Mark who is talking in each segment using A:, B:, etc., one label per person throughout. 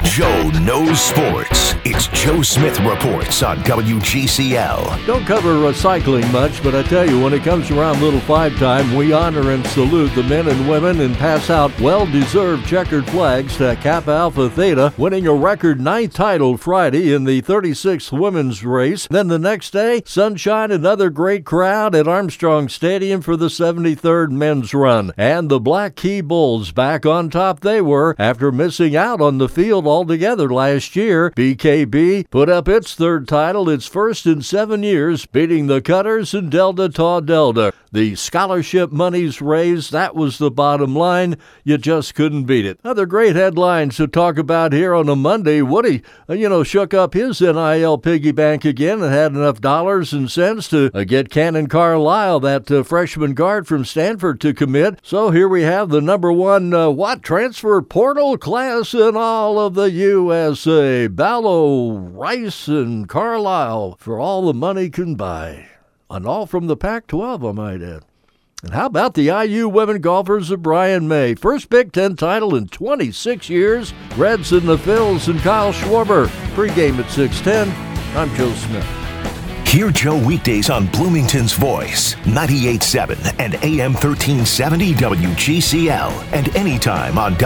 A: Joe knows sports. It's Joe Smith Reports on WGCL.
B: Don't cover recycling much, but I tell you, when it comes around Little Five time, we honor and salute the men and women and pass out well-deserved checkered flags to Kappa Alpha Theta, winning a record 9th title Friday in the 36th women's race. Then the next day, sunshine, another great crowd at Armstrong Stadium for the 73rd men's run. And the Black Key Bulls back on top they were after missing out on the field altogether last year. BKB put up its third title, its first in 7 years, beating the Cutters and Delta Tau Delta. The scholarship monies raised, that was the bottom line. You just couldn't beat it. Other great headlines to talk about here on a Monday. Woody, shook up his NIL piggy bank again and had enough dollars and cents to get Cannon Carlisle, that freshman guard from Stanford, to commit. So here we have the number one transfer portal class in all of the USA. Ballo, Rice, and Carlisle for all the money can buy. And all from the Pac-12, I might add. And how about the IU women golfers of Brian May? First Big Ten title in 26 years. Reds and the Phils and Kyle Schwarber. Pre-game at 6:10. I'm Joe Smith.
A: Hear Joe weekdays on Bloomington's Voice, 98.7 and AM 1370 WGCL, and anytime on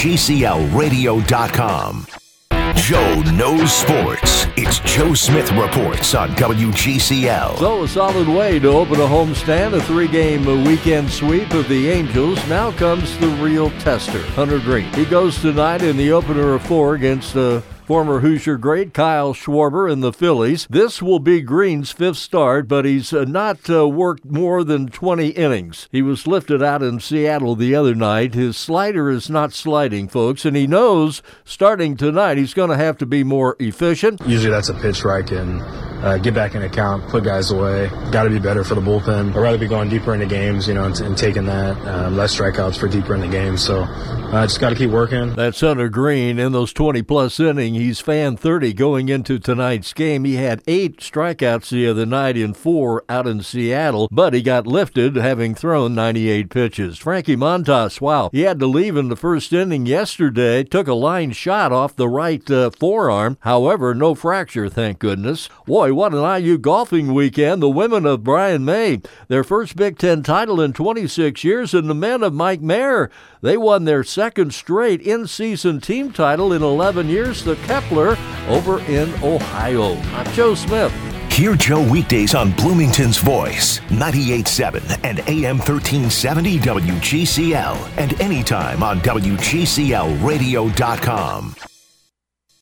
A: WGCLradio.com. Joe knows sports. It's Joe Smith Reports on WGCL.
B: So a solid way to open a homestand, a 3-game weekend sweep of the Angels. Now comes the real tester, Hunter Green. He goes tonight in the opener of 4 against former Hoosier great Kyle Schwarber and the Phillies. This will be Green's 5th start, but he's not worked more than 20 innings. He was lifted out in Seattle the other night. His slider is not sliding, folks, and he knows starting tonight he's going to have to be more efficient.
C: Usually that's a pitch where I can get back in account, put guys away. Got to be better for the bullpen. I'd rather be going deeper into games, and taking that. Less strikeouts for deeper in the game. So just got to keep working.
B: That's Hunter Green. In those 20-plus innings, he's fan 30 going into tonight's game. He had 8 strikeouts the other night in 4 out in Seattle, but he got lifted having thrown 98 pitches. Frankie Montas, wow, he had to leave in the first inning yesterday. Took a line shot off the right forearm. However, no fracture, thank goodness. Boy, what an IU golfing weekend. The women of Brian May, their first Big Ten title in 26 years, and the men of Mike Mayer, they won their second straight in-season team title in 11 years, the Kepler over in Ohio. I'm Joe Smith.
A: Hear Joe weekdays on Bloomington's Voice, 98.7 and AM 1370 WGCL, and anytime on WGCLradio.com.